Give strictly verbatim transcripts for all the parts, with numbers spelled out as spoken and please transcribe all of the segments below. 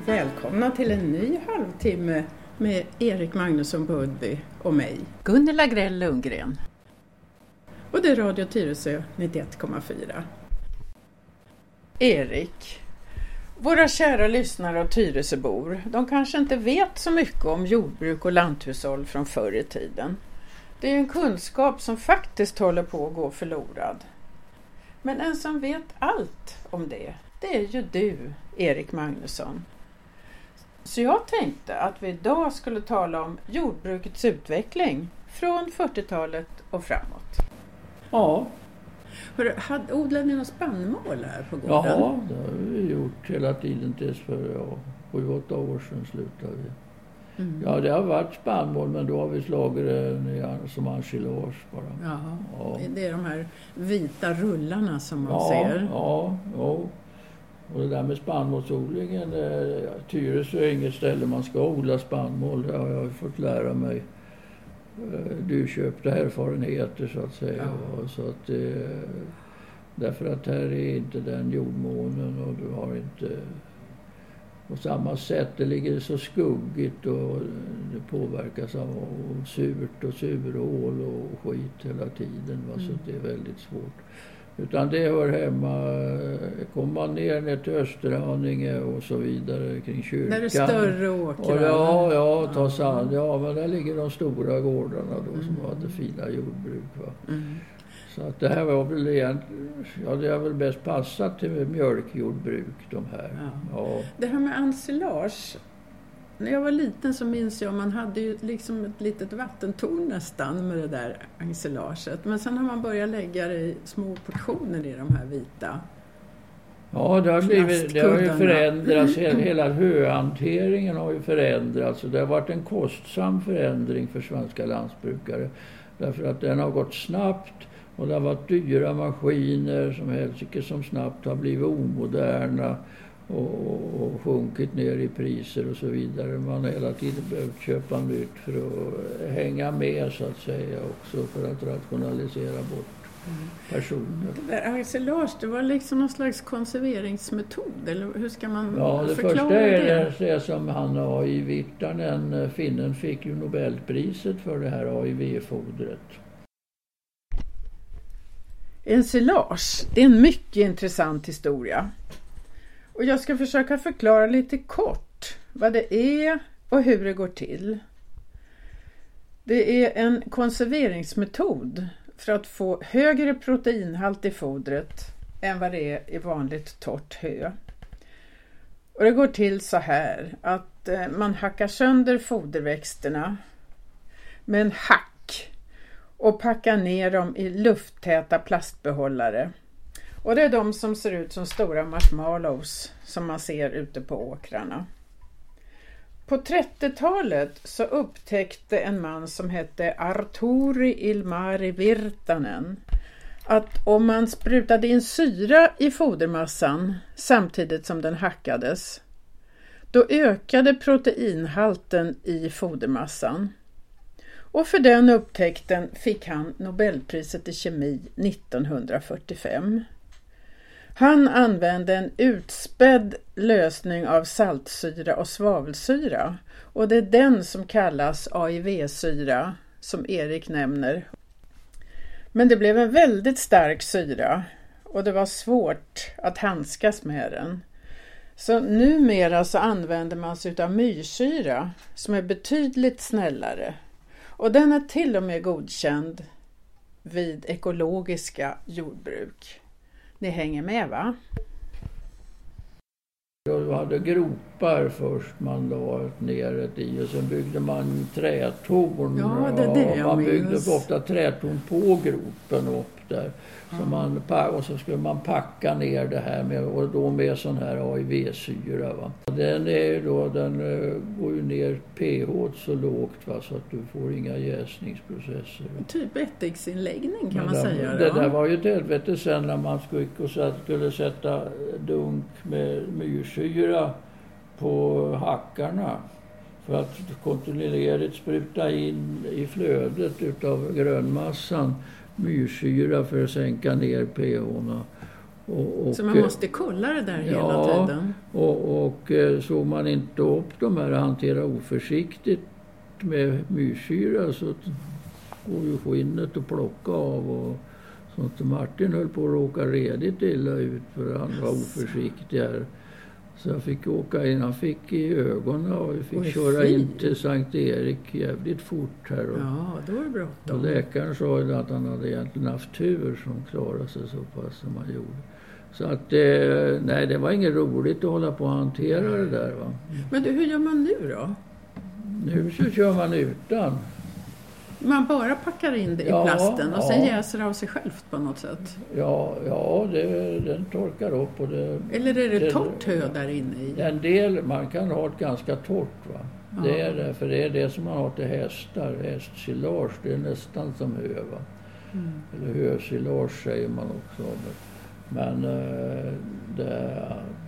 Välkomna till en ny halvtimme med Erik Magnusson Budby och mig, Gunilla Grell Lundgren. Och det är Radio Tyresö nittioett komma fyra. Erik, våra kära lyssnare och Tyresöbor, de kanske inte vet så mycket om jordbruk och lanthushåll från förr i tiden. Det är en kunskap som faktiskt håller på att gå förlorad. Men en som vet allt om det, det är ju du, Erik Magnusson. Så jag tänkte att vi idag skulle tala om jordbrukets utveckling från fyrtiotalet och framåt. Ja. Hör, hade, odlade ni någon spannmål här på gården? Ja, det har vi gjort hela tiden tills för ja, sju, åtta år sedan slutade vi. Mm. Ja, det har varit spannmål, men då har vi slagit det som ensilage bara. Jaha. Ja. Det är de här vita rullarna som man ja, ser. Ja, ja. Och det där med spannmålsodlingen, eh, Tyresö är inget ställe man ska odla spannmål. Det har jag fått lära mig. Eh, du köpte erfarenheter så att säga. Ja. Så att, eh, därför att här är inte den jordmånen och du har inte på samma sätt. Det ligger så skuggigt och det påverkas av och surt och surhål och skit hela tiden. Va? Så mm. det är väldigt svårt. Utan det hör hemma, kommer man ner, ner till Österhaninge och så vidare kring kyrkan. När det är större åkrar. Och ja, ja, ta sand. Ja, men där ligger de stora gårdarna då mm. som hade fina jordbruk. Va? Mm. Så att det här var väl egentligen, ja det har väl bäst passat till mjölkjordbruk de här. Ja. Ja. Det här med ensilage. När jag var liten så minns jag man hade ju liksom ett litet vattentorn nästan med det där ensilaget. Men sen har man börjat lägga det i små portioner i de här vita. Ja, det har, blivit, det har ju förändrats. Hela höhanteringen har ju förändrats. Det har varit en kostsam förändring för svenska lantbrukare. Därför att den har gått snabbt och det har varit dyra maskiner som helst som snabbt har blivit omoderna. Och, och sjunkit ner i priser och så vidare. Man har hela tiden behövt köpa nytt för att hänga med så att säga också för att rationalisera bort mm. personer. Det där ensilage, det var liksom någon slags konserveringsmetod eller hur ska man ja, det förklara första är det? det, det som han A I Virtanen, finnen, fick ju Nobelpriset för det här A I V-fodret. Ensilage, det är en mycket intressant historia. Och jag ska försöka förklara lite kort vad det är och hur det går till. Det är en konserveringsmetod för att få högre proteinhalt i fodret än vad det är i vanligt torrt hö. Och det går till så här att man hackar sönder foderväxterna med en hack och packar ner dem i lufttäta plastbehållare. Och det är de som ser ut som stora marshmallows som man ser ute på åkrarna. På trettiotalet så upptäckte en man som hette Arturi Ilmari Virtanen att om man sprutade in syra i fodermassan samtidigt som den hackades, då ökade proteinhalten i fodermassan. Och för den upptäckten fick han Nobelpriset i kemi nittonhundrafyrtiofem. Han använde en utspädd lösning av saltsyra och svavelsyra och det är den som kallas A I V-syra som Erik nämner. Men det blev en väldigt stark syra och det var svårt att handskas med den. Så numera så använder man sig av myrsyra som är betydligt snällare och den är till och med godkänd vid ekologiska jordbruk. Ni hänger med, va? Du hade gropar först man la ner ett i och sen byggde man trätorn. Ja, det är det jag man minns. byggde ofta trätorn på gropen upp där. Så man, och så skulle man packa ner det här med, och då med sån här A I V-syra. Va? Den, är då, den går ju ner pH så lågt va, så att du får inga jäsningsprocesser. Typ ättiksinläggning kan Men man där, säga. Det då. där var ju ett helvete sen när man skulle, skulle sätta dunk med myrsyra på hackarna. För att kontinuerligt spruta in i flödet utav grönmassan myrsyra för att sänka ner pH-erna. Och, och, så man måste kolla det där ja, hela tiden? Och, och så man inte upp de här hanterar oförsiktigt med myrsyra så går ju skinnet att plocka av. Och sånt. Martin höll på att råka redigt illa ut för han var oförsiktig här. Så jag fick åka in, han fick i ögonen och vi fick Oj, köra fy. in till Sankt Erik jävligt fort här. Och, ja, då var det bråttom. Och läkaren sa ju att han hade egentligen haft tur som klarade sig så pass som han gjorde. Så att eh, nej, det var inget roligt att hålla på och hantera det där. Va? Men du, hur gör man nu då? Nu så kör man utan. Man bara packar in det ja, i plasten och ja. sen jäser av sig självt på något sätt? Ja, ja det, den torkar upp. Och det, eller är det, det torrt hö där inne i? En del, man kan ha ett ganska torrt va. Ja. Det är det, för det är det som man har till hästar. Hästsilage, det är nästan som hö va. Mm. Eller hösilage säger man också. Men det,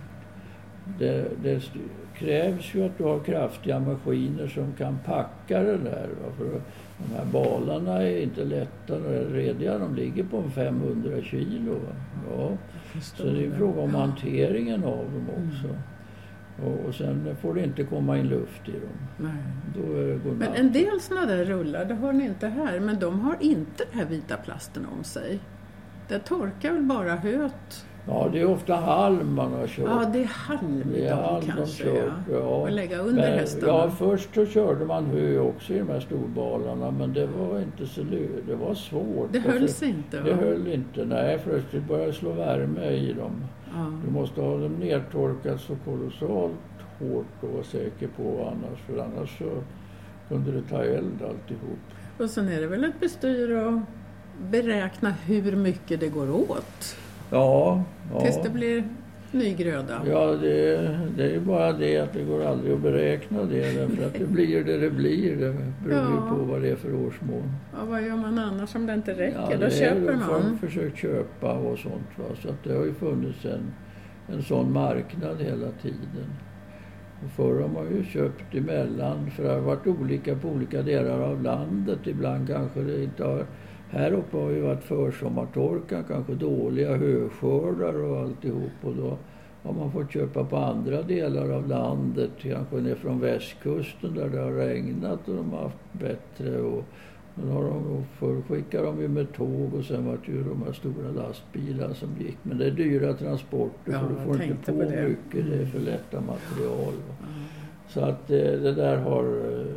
det, det krävs ju att du har kraftiga maskiner som kan packa det där va? För de här balarna är inte lätta, rediga, de ligger på femhundra kilo. Va? Ja. Så det är en fråga om hanteringen av dem också. Mm. Och, och sen får det inte komma in luft i dem. Nej. Då är det men en del sådana där rullar, det har ni inte här, men de har inte den här vita plasten om sig. Det torkar väl bara höet? Ja, det är ofta halm man har kört. Ja, det är halm det är halm kanske. Kört, ja. Och lägga under men, hästarna. Ja, först så körde man hö också i de här storbalarna, men det var inte så lö- det var svårt. Det höll sig inte va? Det höll inte, nej, först det började slå värme i dem. Ja. Du måste ha dem nertorkat så kolossalt hårt och vara säker på annars, för annars så kunde det ta eld alltihop. Och sen är det väl ett bestyr att beräkna hur mycket det går åt? Ja, ja. Tills det blir ny gröda. Ja, det, det är ju bara det att det går aldrig att beräkna det. Därför att det blir det det blir. Det beror ju ja. på vad det är för årsmån. Ja, vad gör man annars om det inte räcker? Ja, då köper är, man. Folk försökt köpa och sånt. Va? Så att det har ju funnits en, en sån marknad hela tiden. Och förr har man ju köpt emellan. För det har varit olika på olika delar av landet. Ibland kanske det inte har... Här uppe har ju varit försommartorka, kanske dåliga höskördar och alltihop. Och då har man fått köpa på andra delar av landet, kanske ner från västkusten där det har regnat och de har haft bättre. Och då har de, förr skickade de ju med tåg och sen var det ju de här stora lastbilar som gick. Men det är dyra transporter, ja, för du får inte på, på det. mycket, det är för lätta material. Mm. Så att det där har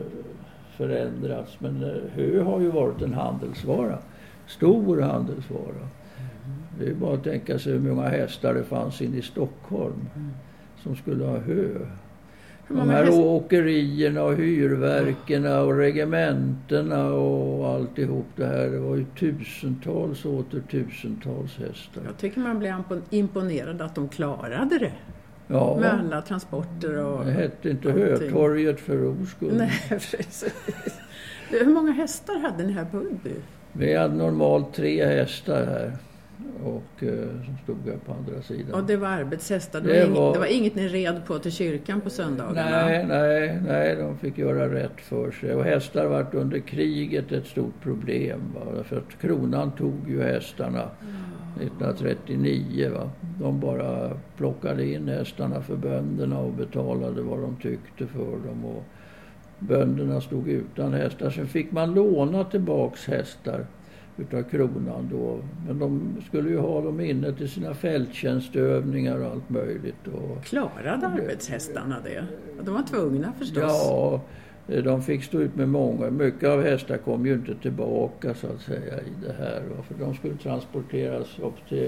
förändrats. Men hö har ju varit en handelsvara. Stor handelsvara. Mm. Det är bara att tänka sig hur många hästar det fanns in i Stockholm mm. som skulle ha hö. De här häst... åkerierna och hyrverkerna och regementerna och alltihop det här. Det var ju tusentals och åter tusentals hästar. Jag tycker man blir imponerad att de klarade det. Ja. Med alla transporter och... Det hette inte Hötorget för ros skull. Nej, precis. Hur många hästar hade ni här på Ullby? Vi hade normalt tre hästar här. Och eh, som stod här på andra sidan. Och det var arbetshästar? Det, det, var, var... det var inget ni red på till kyrkan på söndagarna? Nej, nej, nej. De fick göra rätt för sig. Och hästar har varit under kriget ett stort problem. Va? För att kronan tog ju hästarna nittonhundratrettionio. Va? De bara plockade in hästarna för bönderna och betalade vad de tyckte för dem. Och bönderna stod utan hästar. Sen fick man låna tillbaks hästar utav kronan då. Men de skulle ju ha dem inne till sina fälttjänstövningar och allt möjligt. Och klarade arbetshästarna det? De var tvungna förstås. Ja, de fick stå ut med många. Mycket av hästar kom ju inte tillbaka så att säga i det här. För de skulle transporteras upp till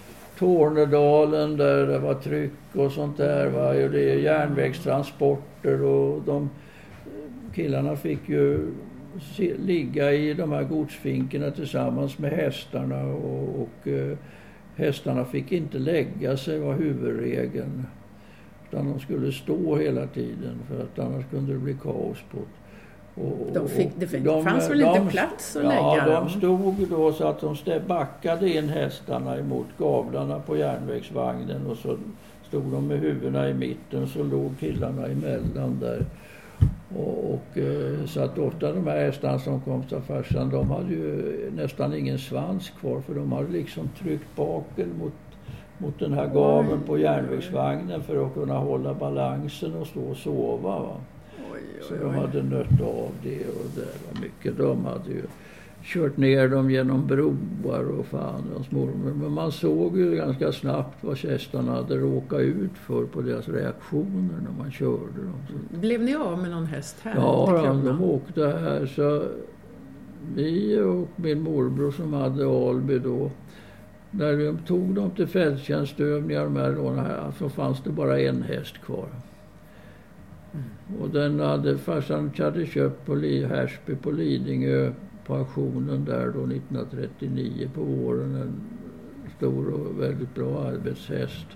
Tornedalen där det var tryck och sånt där. Va? Och det är järnvägstransporter och de killarna fick ju se, ligga i de här godsfinkerna tillsammans med hästarna och, och eh, hästarna fick inte lägga sig var huvudregeln. Utan de skulle stå hela tiden för att annars kunde det bli kaos på. Och, de fick, det fick, de, fanns väl de, inte plats att ja, lägga de dem? stod då så att de backade in hästarna emot gavlarna på järnvägsvagnen och så stod de med huvudena i mitten och så låg killarna emellan där. Och, och så att ofta de här hästarna som kom till farsan, de hade ju nästan ingen svans kvar för de hade liksom tryckt baken mot mot den här gaven på järnvägsvagnen för att kunna hålla balansen och stå och sova. Va? Oj, oj, så oj. de hade nött av det och det var mycket. De hade ju kört ner dem genom broar och fan och små. Men man såg ju ganska snabbt vad hästarna hade råkat ut för på deras reaktioner när man körde dem. Så. Blev ni av med någon häst här? Ja, de åkte här så vi och min morbror som hade Alby då, när de tog dem till fälttjänstövningar de här då, här, så fanns det bara en häst kvar. Mm. Och den hade farsan hade köpt på Härsby på Lidingö på auktionen där då nittonhundratrettionio på våren, en stor och väldigt bra arbetshäst.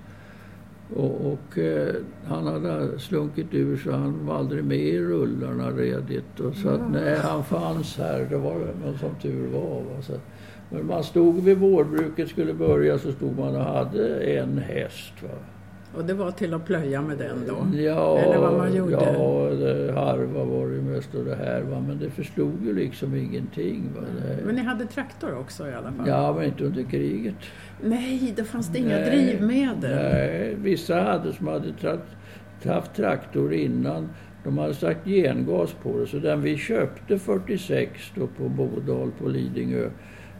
Och, och eh, han hade slunkit ur så han var aldrig med i rullarna redigt. Och så att nej, han fanns här, det var men som tur var. Va? Så, men man stod vid vårbruket skulle börja så stod man och hade en häst. Va? Och det var till att plöja med den då? Ja, eller vad man gjorde? Ja, det, harva var det mest och det här va? Men det förstod ju liksom ingenting. Va? Det, men ni hade traktor också i alla fall? Ja, men inte under kriget. Nej, det fanns det inga nej, drivmedel. Nej, vissa hade som hade tra- haft traktor innan. De hade sagt gengas på det. Så den vi köpte fyrtiosex då på Bodal på Lidingö,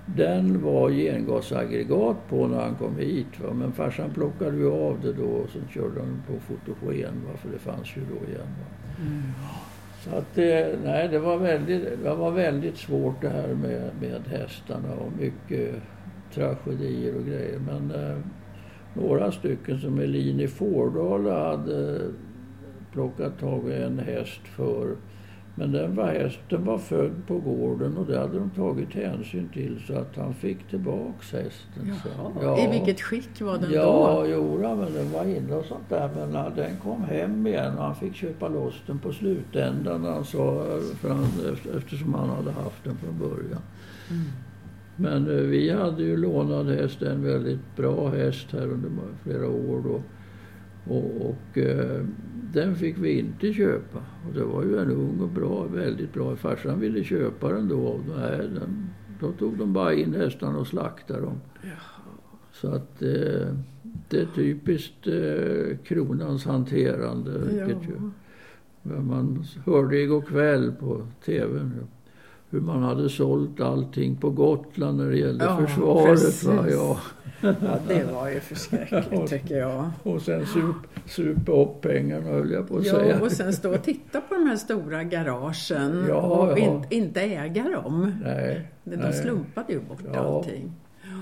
den var gengasaggregat på när han kom hit. Va? Men farsan plockade ju av det då och sen körde han på fotogen. Va? För det fanns ju då igen. Va? Mm. Så att det, nej, det var väldigt, det var väldigt svårt det här med, med hästarna och mycket tragedier och grejer. Men eh, några stycken som Elin i Fårdala hade plockat tag i en häst för. Men den var, hästen var född på gården och det hade de tagit hänsyn till så att han fick tillbaks hästen. Jaha, ja. I vilket skick var den ja, då? Jo, men den var inne och sånt där. Men när den kom hem igen och han fick köpa loss den på slutändan. Han sa, för han, eftersom han hade haft den från början. Mm. Men eh, vi hade ju lånad häst, en väldigt bra häst här under flera år då. Och, och eh, den fick vi inte köpa. Och det var ju en ung och bra, väldigt bra. Farsan ville köpa den då. Nej, den, då tog de bara in hästarna och slaktade dem. Jaha. Så att eh, det är typiskt eh, kronans hanterande. Ja. Ju, man hörde igår kväll på tvn hur man hade sålt allting på Gotland när det gällde ja, försvaret. Va? Ja. Ja, det var ju förskräckligt tycker jag. Och sen sup, supa upp pengarna höll jag på att ja, säga. Och sen stå och titta på de här stora garagen ja, och ja. In, inte äga dem. Nej, de nej. slumpade ju bort ja. allting.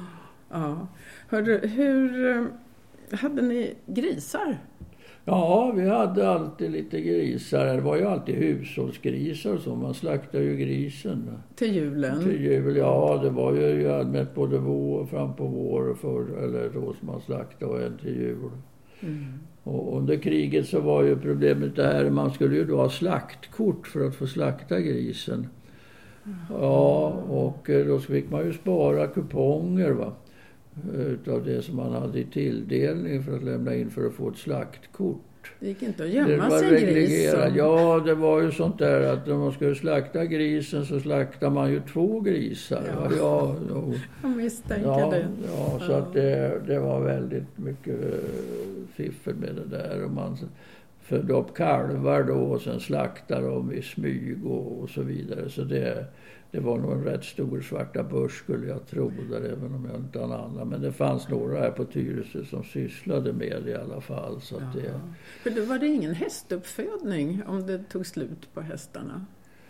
Ja. Hörru, hur hade ni grisar? Ja, vi hade alltid lite grisar. Det var ju alltid hushållsgrisar så man slaktade ju grisen. Till julen? Till jul, ja. Det var ju allmänt både vår, fram på vår för, eller då som man slaktade och en till jul. Mm. Och under kriget så var ju problemet det här, man skulle ju då ha slaktkort för att få slakta grisen. Mm. Ja, och då fick man ju spara kuponger va. Utav det som man hade i tilldelning för att lämna in för att få ett slaktkort. Det gick inte att gömma sig en gris. Ja, det var ju sånt där att om man skulle slakta grisen så slaktar man ju två grisar. Ja, ja, ja. Jag misstänker ja, det. Ja, så ja. Att det, det var väldigt mycket fiffel med det där. Och man födde upp kalvar då och sen slaktade dem i smyg och, och så vidare. Så det... Det var nog en rätt stor svarta börs skulle jag tro där, även om jag inte har en annan. Men det fanns några här på Tyresö som sysslade med det i alla fall. Så att det... För då var det ingen hästuppfödning om det tog slut på hästarna?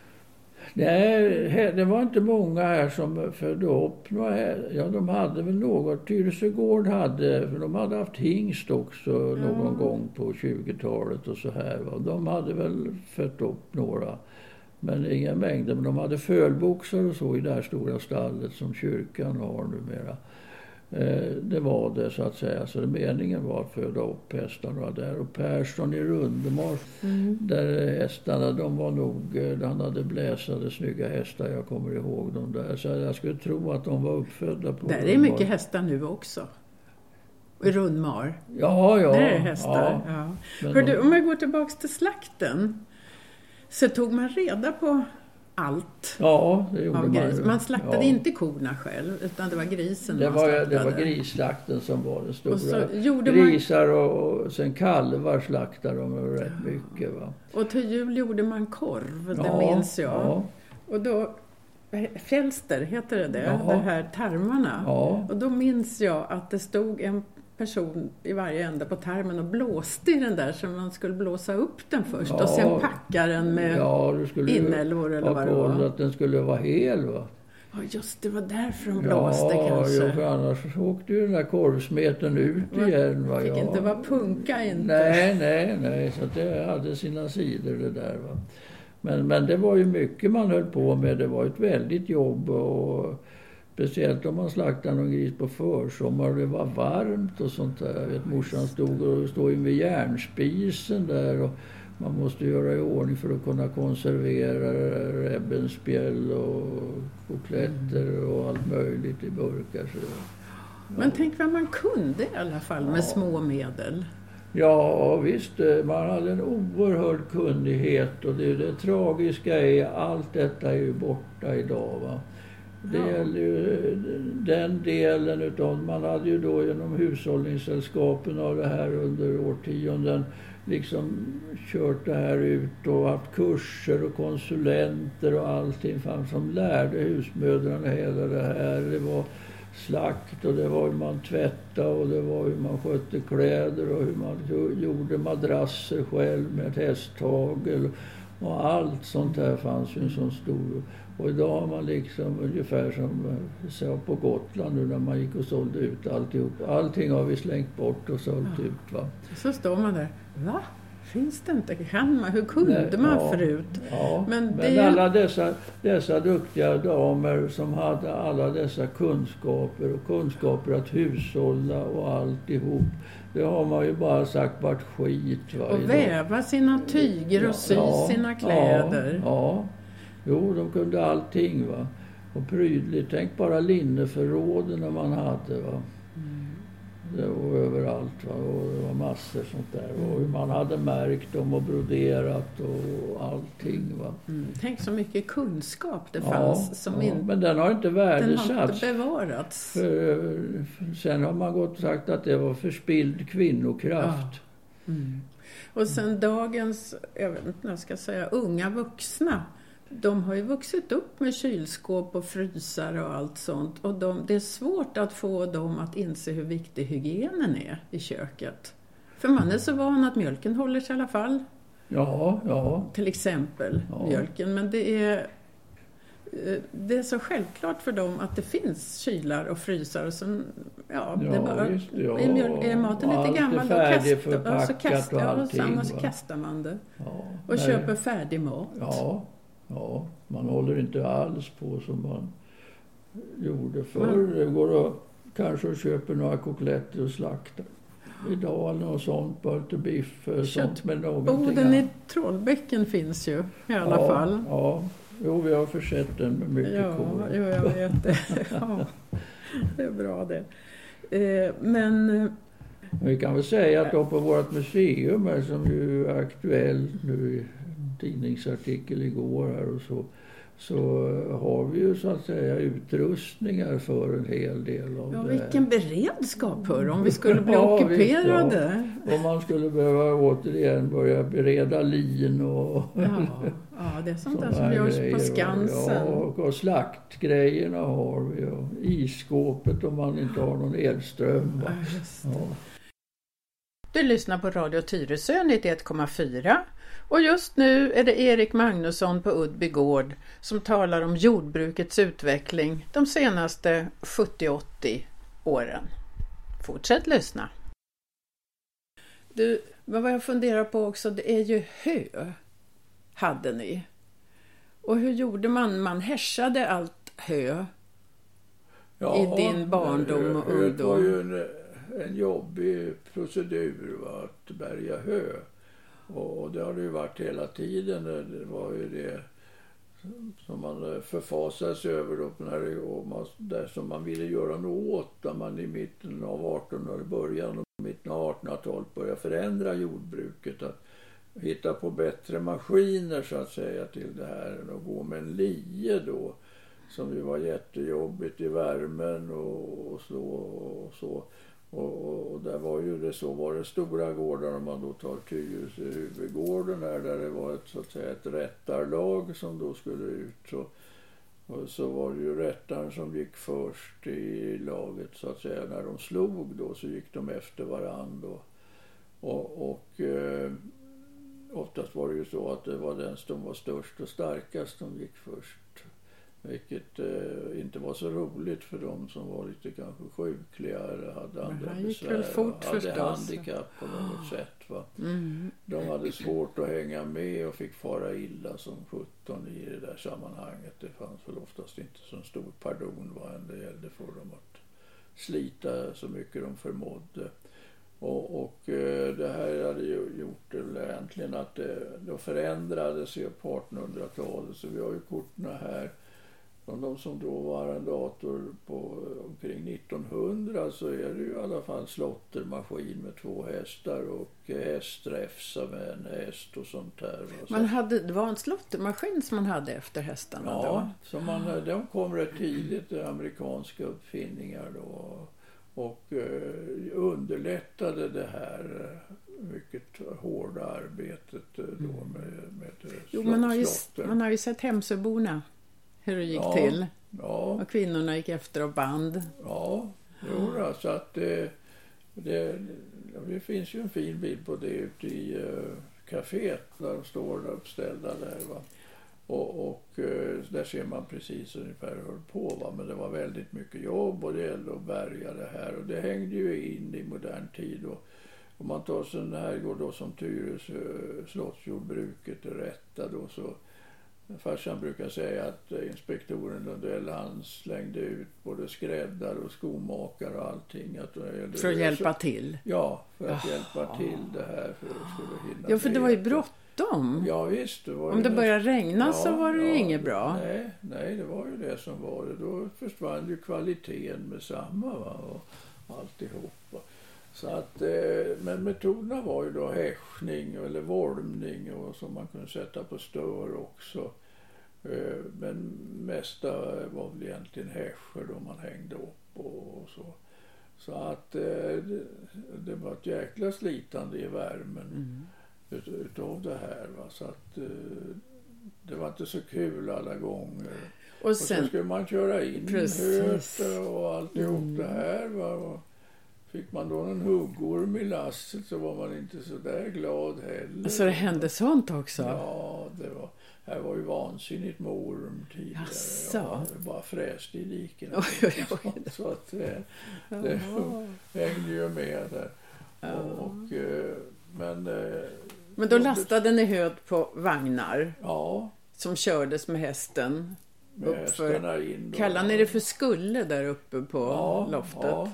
Nej, det var inte många här som födde upp några här. Ja, de hade väl något. Tyresögård hade, för de hade haft hingst också någon mm. gång på tjugotalet och så här. De hade väl fött upp några. Men inga mängder, men de hade fölboxar och så i det här stora stallet som kyrkan har numera. Eh, det var det så att säga, så det meningen var att föda upp hästarna där. Och Persson i Rundemars, mm. där hästarna, de var nog, han hade bläsade snygga hästar, jag kommer ihåg dem där. Så jag skulle tro att de var uppfödda på där Rundemar. är mycket hästar nu också. I Rundmar. Ja, ja. Där är hästar, ja. ja. Hör du, om jag går tillbaka till slakten. Så tog man reda på, allt. Ja, det gjorde av man gris. ju. Man slaktade Ja. inte korna själv, utan det var grisen Det man var, slaktade. det var grisslakten som var det stora. Och så gjorde man- Grisar och, och sen kalvar slaktade de rätt mycket. Va? Och till jul gjorde man korv, det Ja, minns jag. ja. Och då, fjälster heter det det, Jaha. de här tarmarna. Ja. Och då minns jag att det stod en person i varje ände på tarmen och blåste i den där, så man skulle blåsa upp den först Ja. och sen packa den med Ja, du skulle ju inälvor eller ha vad det koll var. att den skulle vara hel, va? Ja, just det, var därför de blåste Ja, kanske. jo, för annars åkte ju den där korvsmeten ut Va? igen. Va? Fick Ja. inte vara punka inte. Nej, nej, nej. Så att det hade sina sidor det där. Va? Men, men det var ju mycket man höll på med. Det var ett väldigt jobb. Och speciellt om man slaktade någon gris på försommar. Det var varmt och sånt där. Jag vet, morsan stod och stod in vid järnspisen där. Och man måste göra i ordning för att kunna konservera rebbenspjäll och kokletter och allt möjligt i burkar. Så. Men tänk vad man kunde i alla fall med Ja. små medel. Ja, visst. Man hade en oerhörd kunnighet och det, det tragiska är allt detta är ju borta idag. Va? Det Ja. gäller ju den delen utav, man hade ju då genom hushållningssällskapen av det här under årtionden liksom kört det här ut och haft kurser och konsulenter och allting fanns som lärde husmödrarna hela det här. Det var slakt och det var hur man tvättade och det var hur man skötte kläder och hur man gjorde madrasser själv med ett hästtagel och allt sånt här fanns ju en sån stor. Och idag har man liksom ungefär som så på Gotland nu när man gick och sålde ut alltihop. Allting har vi slängt bort och sålt Ja. ut, va? Så står man där. Va? Finns det inte? Kan man? Hur kunde Nej, man ja. förut? Ja, Men men, det- alla dessa, dessa duktiga damer som hade alla dessa kunskaper och kunskaper att hushålla och alltihop. Det har man ju bara sagt vart skit. Va, Och idag. väva sina tyger och sy sina kläder. Ja, ja. Jo, de kunde allting, va. Och prydligt. Tänk bara linneförråden när man hade, va. Det var överallt, va. Och det var massor sånt där. Och hur man hade märkt dem och broderat och allting, va. Mm. Tänk så mycket kunskap det Ja, fanns som ja. in, Men den har inte den har värdesatts. inte bevarats. För, sen har man gått och sagt att det var förspilld kvinnokraft. Mm. Och sen dagens, jag vet inte vad jag ska säga, unga vuxna. De har ju vuxit upp med kylskåp och frysar och allt sånt. Och de, det är svårt att få dem att inse hur viktig hygienen är i köket. För man är så van att mjölken håller sig i alla fall. Ja, ja. Till exempel Ja. mjölken. Men det är, eh, det är så självklart för dem att det finns kylar och frysar. Och sen, ja, Ja, det bara, just det, ja. är, mjölk, är maten Och allt lite är gammal då färdigförpackat kastar, så kastar, och ja, allting, sen, och så va? kastar man det. ja. Och Nej. köper färdig mat. Ja, ja, man håller inte alls på som man gjorde förr. Det går att kanske köper några kokletter och slaktar. Idag eller något sånt, bara lite biff, sånt med någonting. Boden i Trollbäcken finns ju i alla ja, fall. Ja, jo, vi har försett den med mycket Ja, kor. jo, jag vet det. Ja, det är bra det. Eh, men eh, Men vi kan väl säga att då på vårt museum här, som ju är aktuell nu i en tidningsartikel igår här och så, så har vi ju så att säga utrustningar för en hel del av ja, det. vilken beredskap hör om vi skulle bli Ja, ockuperade. visst, ja. Om man skulle behöva återigen börja bereda lin och Ja, ja, det är sånt där såna som görs grejer. på Skansen. Ja, och, och slaktgrejerna har vi. Och isskåpet om man inte har någon elström. Ja, just det. Ja. Du lyssnar på Radio Tyresö nittioett komma fyra och just nu är det Erik Magnusson på Uddby gård som talar om jordbrukets utveckling de senaste sjuttio åttio åren. Fortsätt lyssna. Du, vad jag funderar på också, det är ju hö hade ni. Och hur gjorde man? Man härsade allt hö i din barndom och det, det var ungdom. ju en, en jobbig procedur, va, att bärga hö. Och det har det ju varit hela tiden. Det var ju det som man förfasades över då när det, och man, där som man ville göra något åt när man i mitten av artonhundratalet, början och mitten av artonhundratalet började förändra jordbruket. Att hitta på bättre maskiner så att säga till det här. Och gå med en lie då som ju var jättejobbigt i värmen och, och så och så. Och, och där var ju det så, var det stora gårdar om man då tar Tyresö huvudgården där, där det var ett, så att säga, ett rättarlag som då skulle ut. Så, och så var det ju rättaren som gick först i laget så att säga. När de slog då så gick de efter varandra. Och, och eh, oftast var det ju så att det var den som var störst och starkast som gick först. Vilket eh, inte var så roligt för dem som var lite kanske sjukliga eller hade andra besvär. Fort, hade förstås. handikapp på något sätt. Va? Mm. De hade svårt att hänga med och fick fara illa som sjutton i det där sammanhanget. Det fanns väl oftast inte så stor pardon vad än det gällde för dem att slita så mycket de förmådde. Och, och eh, det här hade ju gjort det egentligen att det, det förändrades ju på artonhundratalet. Så vi har ju korten här. Från de som då var arrendator på omkring nittonhundra så är det ju i alla fall slottermaskin med två hästar och hästräfsa med en häst och sånt där. Man hade, det var en slottermaskin som man hade efter hästarna ja, då? Ja, så man, de kom rätt tidigt, amerikanska uppfinningar då. Och eh, underlättade det här mycket hårda arbetet då med, med slott, jo, man har, ju, slotter. man har ju sett Hemsöborna. Hur det gick ja, till. Ja. Och kvinnorna gick efter och band. Ja, jo, ja. Så att det, det, det finns ju en fin bild på det ute i uh, kaféet där de står uppställda där. Va? Och, och uh, där ser man precis ungefär hur det höll på. Va? Men det var väldigt mycket jobb och det gällde att bärga det här. Och det hängde ju in i modern tid. Och om man tar sån här går då som Tyresö slottsjordbruket är rätta då så farsan brukar säga att inspektoren Lundell han slängde ut både skräddare och skomakare och allting. Att för att hjälpa till? Ja, för att oh. hjälpa till det här för att skulle hinna. Ja, för det var ju bråttom. Ja, visst. Det var Om det näst... började regna ja, så var det ja, ju inget bra. Nej, nej, det var ju det som var det. Då försvann ju kvaliteten med samma va? Och alltihop. Va? Så att, eh, men metoderna var ju då häschning eller vormning och som man kunde sätta på stör också. Eh, men mesta var väl egentligen häscher då man hängde upp och, och så. Så att eh, det, det var ett jäkla slitande i värmen mm. ut, utav det här. Va? Så att eh, det var inte så kul alla gånger. Och sen, och så skulle man köra in höet och alltihop mm. det här. Va? Och fick man då en huggorm i lasset så var man inte så där glad heller. Så det hände sånt också? Ja, det var, här var ju vansinnigt med orm tidigare. Ja, det bara fräste i diken. Oj, oj, oj. Så, så att det, det hängde ju med där. Ja. Och, men, men då lastade ni höet på vagnar? Ja. Som kördes med hästen? Med hästarna in. Kallar ni det för skulle där uppe på ja, loftet? Ja.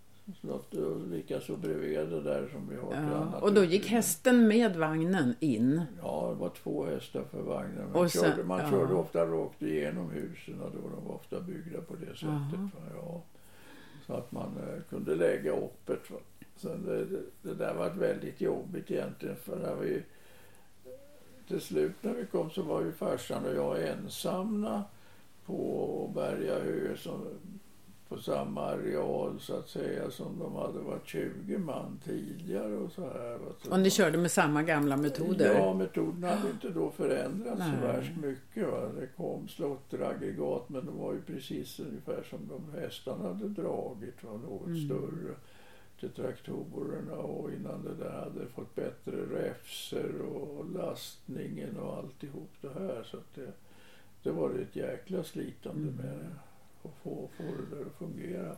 Lika så bredvid det där som vi har. Ja, och då gick hästen med vagnen in? Ja, det var två hästar för vagnen. Man, och sen, körde, man ja. körde ofta rakt igenom husen och då de var ofta byggda på det sättet. Ja. Så att man uh, kunde lägga upp det. Sen det, det, det där var väldigt jobbigt egentligen för när vi till slut när vi kom så var ju farsan och jag ensamma på Bergahö som på samma areal så att säga som de hade varit tjugo man tidigare och så här. Och ni körde med samma gamla metoder? Ja, metoderna hade inte då förändrats Nej. så värst mycket. Va? Det kom slotteraggregat men de var ju precis ungefär som de hästarna hade dragit. Va? Något mm. större till traktorerna och innan det där hade fått bättre räfser och lastningen och alltihop det här. Så att det, det var ett jäkla slitande mm. med det. Och få, få det där att fungera.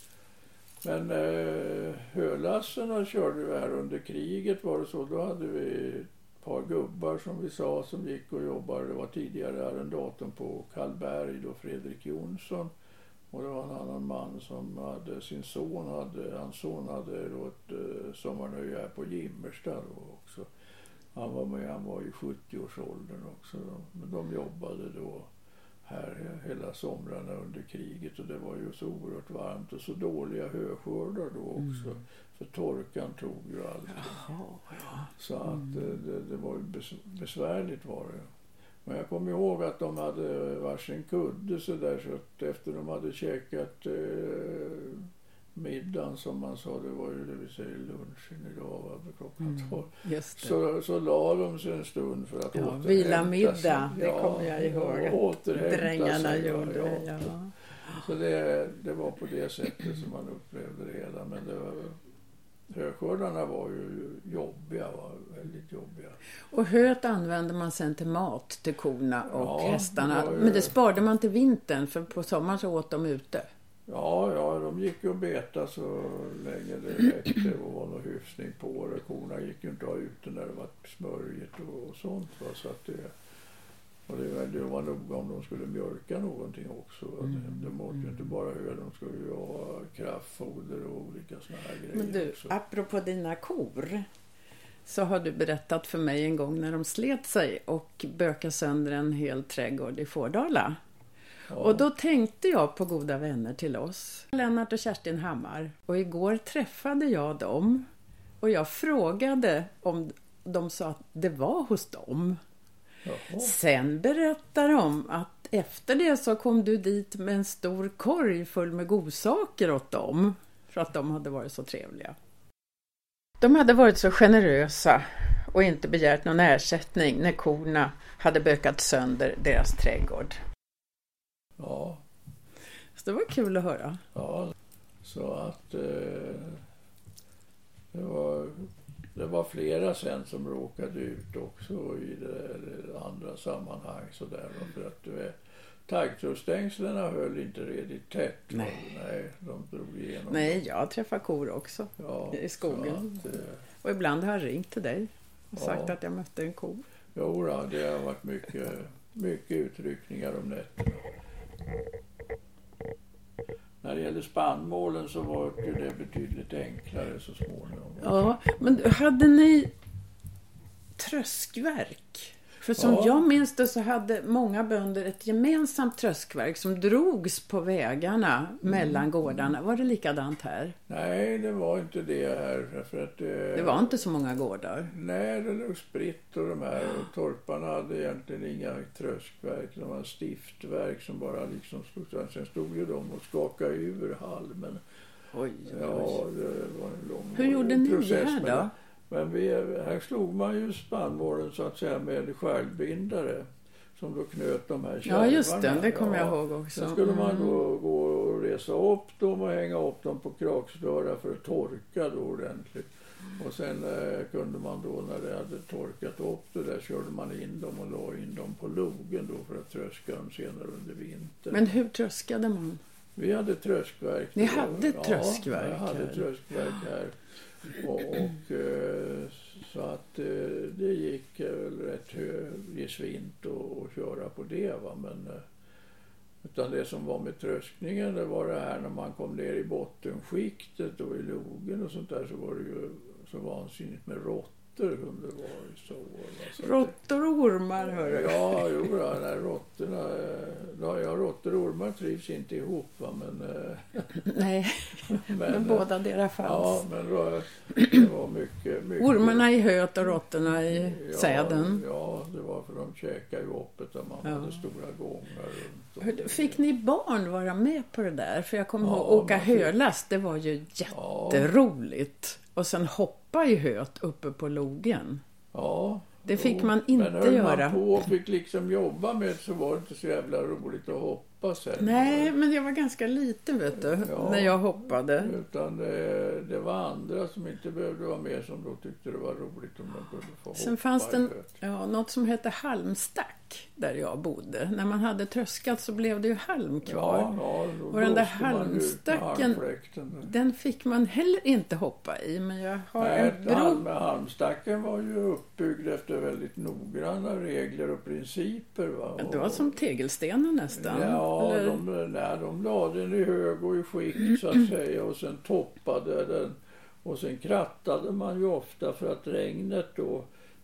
Men eh, hölasserna körde vi här under kriget var det så. Då hade vi ett par gubbar som vi sa som gick och jobbade. Det var tidigare arrendatorn på Karlberg då Fredrik Jonsson. Och det var en annan man som hade sin son. Hade, hans son hade då ett eh, sommarnöje här på Gimmerstad då också. Han var med, han var i sjuttio-årsåldern också. Då. Men de jobbade då här hela somrarna under kriget och det var ju så oerhört varmt och så dåliga höskördar då också. Mm. För torkan tog ju allt. Jaha, ja. Så att det, det var ju besvärligt var det. Men jag kommer ihåg att de hade varsin kudde så där så att efter de hade käkat eh, middagen som man sa, det var ju det vi säger lunchen idag var klockan tolv. Mm, så, så la de sig en stund för att ja, återhämta vila middag, sig. det kommer jag ihåg. Ja, drängarna gjorde. Ja. Ja. Så det, det var på det sättet som man upplevde det hela. Men det var, höskördarna var ju jobbiga, var väldigt jobbiga. Och höet använde man sen till mat till korna och ja, hästarna. det ju... Men det sparade man till vintern för på sommaren så åt de ute. Ja, ja, de gick ju och betade så länge det räckte och var någon hyfsning på det. Korna gick ju inte att ha ute när det var smörjigt och, och sånt. Va? Så att det, och det, det var noga om de skulle mjölka någonting också. Mm. De åt ju inte bara hö, de skulle ju ha kraftfoder och olika såna här grejer. Men du, också. Apropå dina kor så har du berättat för mig en gång när de slet sig och bökade sönder en hel trädgård i Fårdala. Ja. Och då tänkte jag på goda vänner till oss, Lennart och Kerstin Hammar. Och igår träffade jag dem och jag frågade om de sa att det var hos dem. Jaha. Sen berättade de att efter det så kom du dit med en stor korg full med godsaker åt dem. För att de hade varit så trevliga. De hade varit så generösa och inte begärt någon ersättning när korna hade bökat sönder deras trädgård. Ja. Så det var kul att höra. Ja, så att eh, det, var, det var flera sen som råkade ut också i det, det andra sammanhang så där. För att eh, taggtrådsstängslarna höll inte redigt tätt. Nej. Nej, de drog igenom. Nej, jag träffar kor också ja, i skogen. Att, eh, och ibland har jag ringt till dig och sagt ja. att jag mötte en ko. Jo, då, det har varit mycket, mycket utryckningar om nätterna. När det gäller spannmålen så var det betydligt enklare så småningom. Ja, men hade ni tröskverk? För som ja. jag minns det så hade många bönder ett gemensamt tröskverk som drogs på vägarna mm. mellan gårdarna. Var det likadant här? Nej, det var inte det här. För att, eh, det var inte så många gårdar? Nej, det låg spritt och de här och torparna hade egentligen inga tröskverk. De var stiftverk som bara liksom stod. Sen stod ju de och skakade ur halmen. Oj, oj. Ja, det var en lång Hur gjorde ni process här då? Men vi, här slog man ju spannmålen så att säga med skärlbindare som då knöt de här kärvarna. Ja just det, det kommer ja. jag ihåg också. Sen skulle man då gå och resa upp dem och hänga upp dem på krakstöra för att torka då ordentligt. Och sen eh, kunde man då när det hade torkat upp det där körde man in dem och la in dem på logen då för att tröska dem senare under vintern. Men hur tröskade man? Vi hade tröskverk. Ni hade ja, tröskverk jag hade här. tröskverk här. Och, och så att det gick rätt högsvint att köra på det va, men utan det som var med tröskningen det var det här när man kom ner i bottenskiktet och i logen och sånt där så var det ju så vansinnigt med råttor som det var i så år. Råttor och ormar hör du. Ja, jo, då, när råttorna, ja, ja, råttor och ormar trivs inte ihop va, men nej, men, men båda deras fanns. Ja, men då, det var mycket, mycket ormarna i höet och råttorna i ja, säden. Ja, det var för de käkade ju öppet där man ja. hade stora gångar runt. Och fick ni barn vara med på det där? För jag kommer ja, ihåg åka fick... hölast, det var ju jätteroligt. Ja. Och sen hoppa i höet uppe på logen. Ja. Det fick man inte men göra. Men man på och fick liksom jobba med så var det inte så jävla roligt att hoppa sen. Nej, men jag var ganska liten vet du, ja, när jag hoppade. Utan det, det var andra som inte behövde vara med som då tyckte det var roligt om de kunde få sen hoppa. Fanns det ja, något som hette halmstack där jag bodde. När man hade tröskat så blev det ju halm kvar. Ja, ja, och den där halmstacken, den fick man heller inte hoppa i. Men jag har Nej, en bro... halm, halmstacken var ju uppbyggd efter väldigt noggranna regler och principer. Va? Och, det var som tegelstenar nästan. Ja, eller? de, nej, de lade den i hög och i skikt så att säga och sen toppade den. Och sen krattade man ju ofta för att regnet då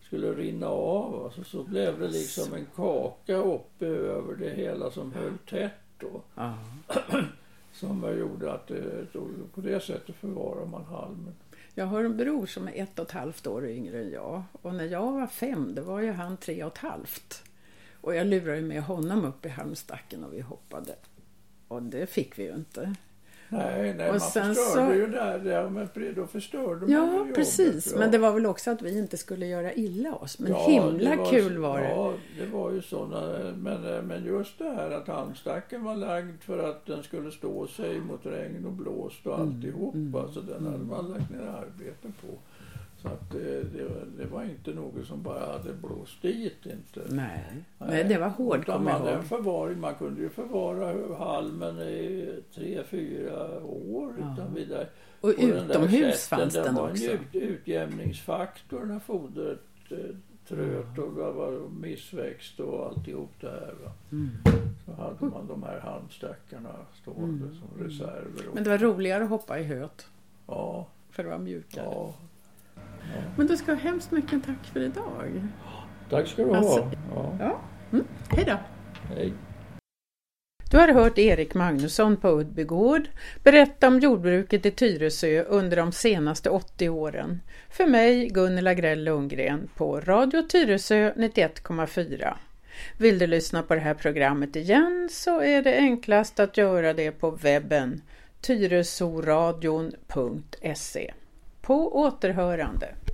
skulle rinna av. Alltså, så blev det liksom en kaka uppe över det hela som höll tätt då. Ja. Som gjorde att det, på det sättet förvarar man halmen. Jag har en bror som är ett och ett halvt år yngre än jag. Och när jag var fem, det var ju han tre och ett halvt. Och jag lurade med honom upp i halmstacken och vi hoppade. Och det fick vi ju inte. Nej, nej och man sen förstörde så... ju där, där men då förstörde ja, man ju precis. jobbet, ja. Men det var väl också att vi inte skulle göra illa oss. Men ja, himla var, kul var det. Ja, det var ju sådana. Men, men just det här att halmstacken var lagd för att den skulle stå sig mot regn och blåst och mm, alltihopa. Mm, så den hade man lagt ner arbete på. Så att det, det, det var inte något som bara hade blåst dit inte. Nej, Nej. Nej det var hårt. Man, man, förvaring, man kunde ju förvara halmen i tre, fyra år ja. utan vidare. Och, och utomhus fanns den, den också. Det var en ut, utjämningsfaktor när fodret eh, tröt och det var missväxt och alltihop det här. Va? Mm. Så hade man de här halmstackarna stående mm. som reserver. Men det var roligare att hoppa i höet. Ja. För det var mjukare. Ja. Ja. Men du ska ha hemskt mycket tack för idag. Tack ska du ha. Alltså, ja. Ja. Mm. Hej då. Hej. Du har hört Erik Magnusson på Uddbygård berätta om jordbruket i Tyresö under de senaste åttio åren. För mig, Gunilla Grell Lundgren, på Radio Tyresö nittioett komma fyra. Vill du lyssna på det här programmet igen så är det enklast att göra det på webben tyresoradion punkt se. På återhörande.